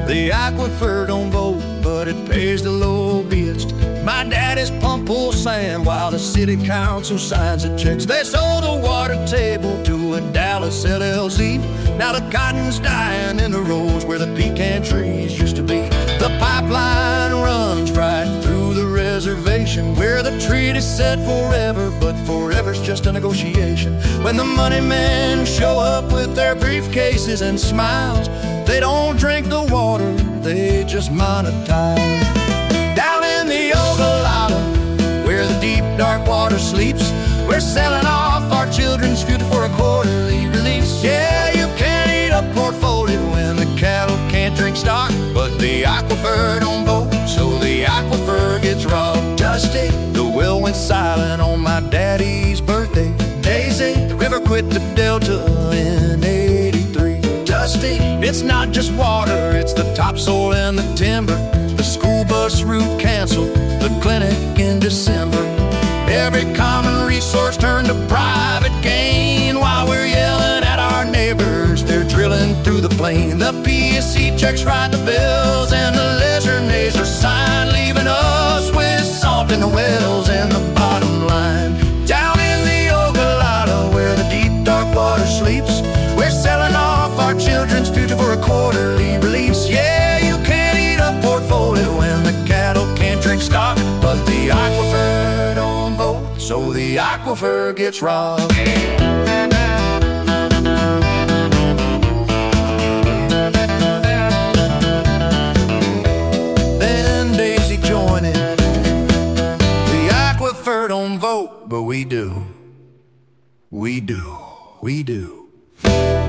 The aquifer don't vote, but it pays the lobbyist. My daddy's pump full sand while the city council signs the checks. They sold a water table to a Dallas LLC. Now the cotton's dying in the rows where the pecan trees used to be. The pipeline runs right through the reservation where the treaty said forever, but forever's just a negotiation. When the money men show up with their briefcases and smiles, they don't drink the water, they just monetize. Down in the Ogallala, where the deep dark water sleeps, we're selling off our children's future for a quarterly release. Yeah, you can't eat a portfolio when the cattle can't drink stock, but the aquifer don't vote, so the aquifer gets robbed. Dusty, the well went silent on my daddy's birthday. Daisy, the river quit the delta in '83. Dusty, it's not just water, it's the topsoil and the timber. The school bus route canceled, the clinic in December. Every common resource turned to private gain. While we're yelling at our neighbors, they're drilling through the plain. The PSC checks write the bills and the leisure nays are signed, leaving us with salt in the wells and the bottom line. Down in the Ogallala, where the deep dark water sleeps, we're selling off our children's future for a quarterly release. Yeah, you can't eat a portfolio when the cattle can't drink stock, but the aquifer don't vote, so the aquifer gets robbed. Then Daisy joined in. The aquifer don't vote, but we do. We do. We do.